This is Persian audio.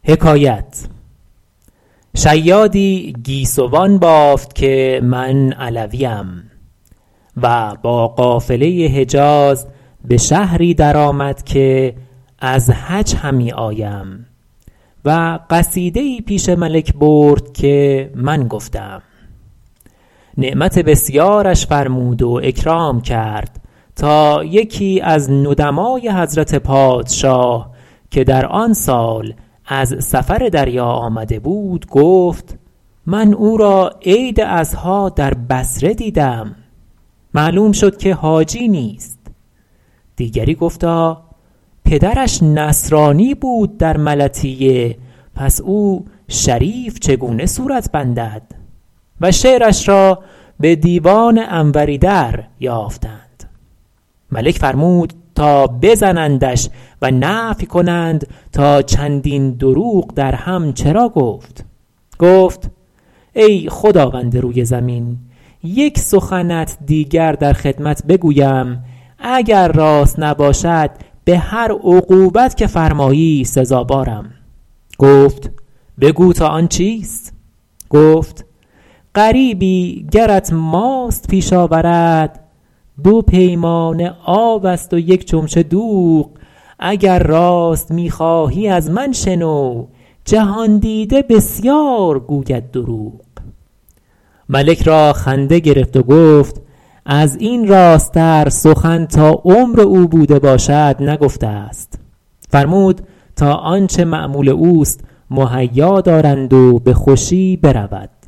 شیادی گیسوان بافت که من علویم و با قافله حجاز به شهری در آمد که از حج همی آیم و قصیده ای پیش ملک برد که من گفتم. نعمت بسیارش فرمود و اکرام کرد تا یکی از ندمای حضرت پادشاه که در آن سال از سفر دریا آمده بود گفت من او را عید اضحی در بصره دیدم، معلوم شد که حاجی نیست. دیگری گفتا پدرش نصرانی بود در ملطیه، پس او شریف چگونه صورت بندد؟ و شعرش را به دیوان انوریدر یافتند. ملک فرمود تا بزنندش و نفی کنند تا چندین دروغ در هم چرا گفت. گفت ای خداوند روی زمین، یک سخنت دیگر در خدمت بگویم، اگر راست نباشد به هر عقوبت که فرمایی سزاوارم. گفت بگو تا آن چیست؟ گفت غریبی گرت ماست پیش آورد، 2 پیمانه آب است و 1 چمچه دوغ. اگر راست می خواهی از من شنو، جهاندیده بسیار گوید دروغ. ملک را خنده گرفت و گفت از این راستر سخن تا عمر او بوده باشد نگفته است. فرمود تا آنچه مأمول اوست مهیا دارند و به خوشی برود.